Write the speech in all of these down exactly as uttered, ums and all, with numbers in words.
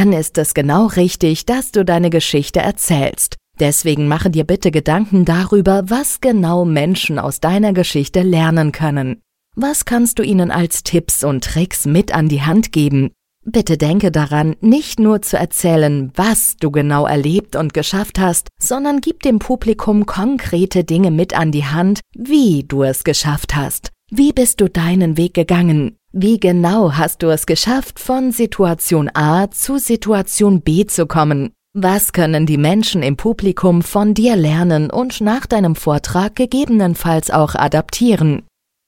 dann ist es genau richtig, dass du deine Geschichte erzählst. Deswegen mache dir bitte Gedanken darüber, was genau Menschen aus deiner Geschichte lernen können. Was kannst du ihnen als Tipps und Tricks mit an die Hand geben? Bitte denke daran, nicht nur zu erzählen, was du genau erlebt und geschafft hast, sondern gib dem Publikum konkrete Dinge mit an die Hand, wie du es geschafft hast. Wie bist du deinen Weg gegangen? Wie genau hast du es geschafft, von Situation A zu Situation B zu kommen? Was können die Menschen im Publikum von dir lernen und nach deinem Vortrag gegebenenfalls auch adaptieren?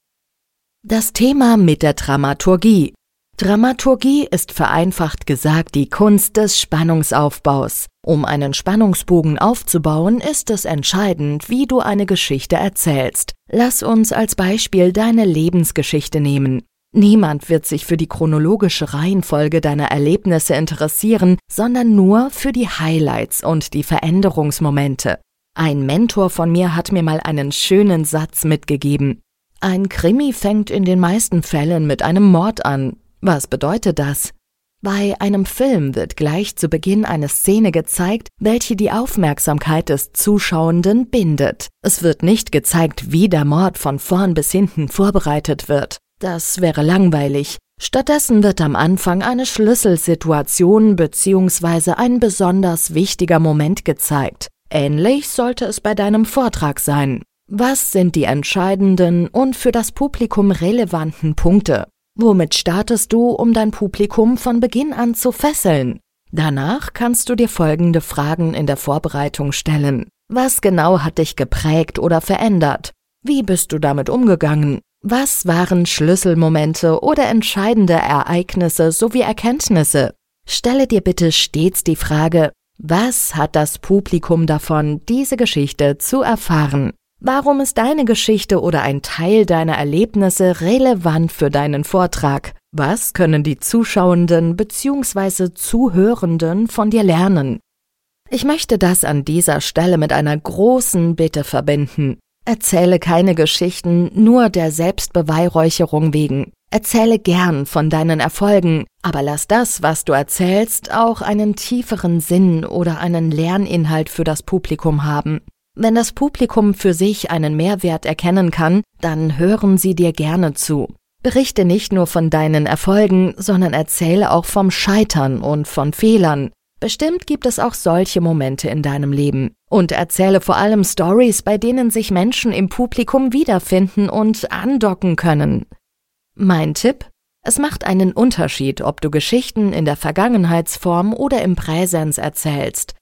Das Thema mit der Dramaturgie. Dramaturgie ist vereinfacht gesagt die Kunst des Spannungsaufbaus. Um einen Spannungsbogen aufzubauen, ist es entscheidend, wie du eine Geschichte erzählst. Lass uns als Beispiel deine Lebensgeschichte nehmen. Niemand wird sich für die chronologische Reihenfolge deiner Erlebnisse interessieren, sondern nur für die Highlights und die Veränderungsmomente. Ein Mentor von mir hat mir mal einen schönen Satz mitgegeben. Ein Krimi fängt in den meisten Fällen mit einem Mord an. Was bedeutet das? Bei einem Film wird gleich zu Beginn eine Szene gezeigt, welche die Aufmerksamkeit des Zuschauenden bindet. Es wird nicht gezeigt, wie der Mord von vorn bis hinten vorbereitet wird. Das wäre langweilig. Stattdessen wird am Anfang eine Schlüsselsituation bzw. ein besonders wichtiger Moment gezeigt. Ähnlich sollte es bei deinem Vortrag sein. Was sind die entscheidenden und für das Publikum relevanten Punkte? Womit startest du, um dein Publikum von Beginn an zu fesseln? Danach kannst du dir folgende Fragen in der Vorbereitung stellen. Was genau hat dich geprägt oder verändert? Wie bist du damit umgegangen? Was waren Schlüsselmomente oder entscheidende Ereignisse sowie Erkenntnisse? Stelle dir bitte stets die Frage, was hat das Publikum davon, diese Geschichte zu erfahren? Warum ist deine Geschichte oder ein Teil deiner Erlebnisse relevant für deinen Vortrag? Was können die Zuschauenden bzw. Zuhörenden von dir lernen? Ich möchte das an dieser Stelle mit einer großen Bitte verbinden. Erzähle keine Geschichten nur der Selbstbeweihräucherung wegen. Erzähle gern von deinen Erfolgen, aber lass das, was du erzählst, auch einen tieferen Sinn oder einen Lerninhalt für das Publikum haben. Wenn das Publikum für sich einen Mehrwert erkennen kann, dann hören sie dir gerne zu. Berichte nicht nur von deinen Erfolgen, sondern erzähle auch vom Scheitern und von Fehlern. Bestimmt gibt es auch solche Momente in deinem Leben. Und erzähle vor allem Stories, bei denen sich Menschen im Publikum wiederfinden und andocken können. Mein Tipp? Es macht einen Unterschied, ob du Geschichten in der Vergangenheitsform oder im Präsens erzählst.